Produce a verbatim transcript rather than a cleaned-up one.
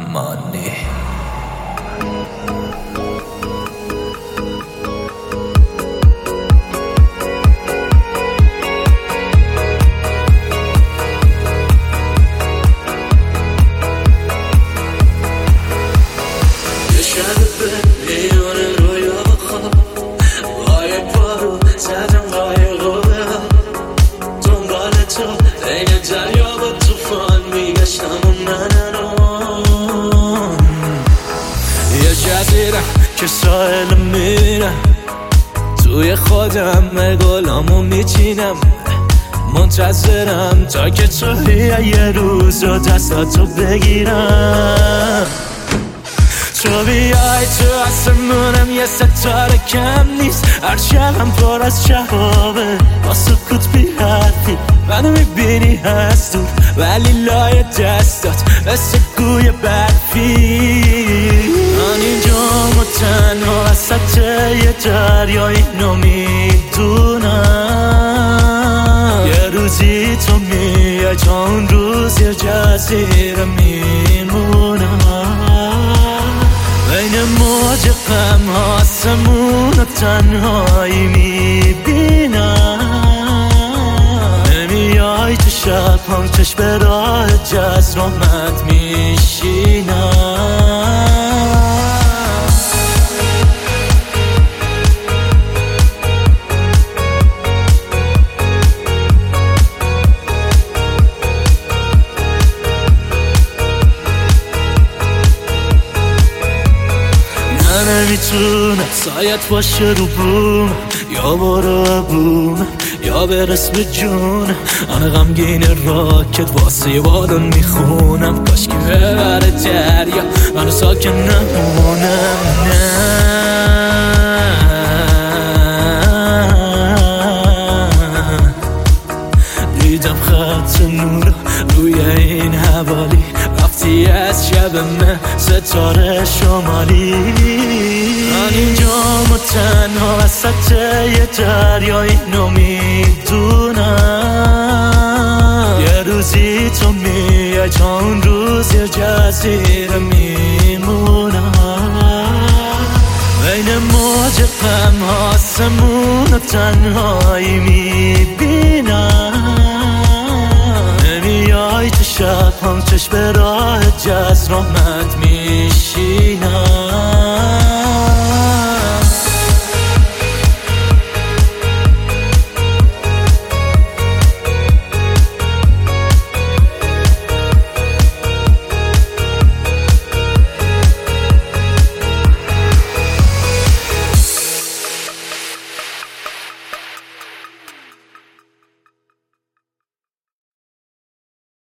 مانی که ساحل میرم توی خودم گلامو میچینم منتظرم تا که توی یه روز رو دستاتو بگیرم تو بیای تو آسمونم یه ستاره کم نیست هر شبم پر از شهابه با سکوت بی حرفی منو میبینی هست دور ولی لای دستات مثل گوی برفی من اینجام و تنها وسط یه دریا اینو میدونم یه روزی تو میای تا اون روز یه جزیره میمونم بین موج غم آسمون و تنهایی میبینم نمیای تو شب هم چشم به راه جزر آمد میشینم نمیتونه سایت باشه رو بوم یا برو بوم یا برس به جون آن غمگین راکت واسه یه بالون میخونم کاش که ببره دریا منو ساکن نمونم نه دیدم خط نور روی این حوالی رفتی از شب من ستاره شمالی من اینجام و تنها وسط یه دریا اینو میدونم یه روزی تو میای تا اون روز یه جزیره میمونم بین موج غم آسمون و تنهایی میبینم نمیای تو شب هم چشم به راه جزر